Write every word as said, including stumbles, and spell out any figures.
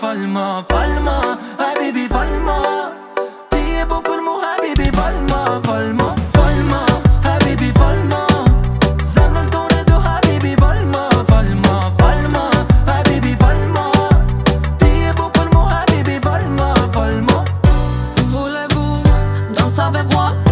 فالما فالما حبيبي فالما tiempo por mu حبيبي فالما فالما فالما حبيبي فالما زمن تونه دو حبيبي فالما فالما فالما حبيبي فالما tiempo por mu حبيبي فالما فالما Voulez-vous danser avec moi?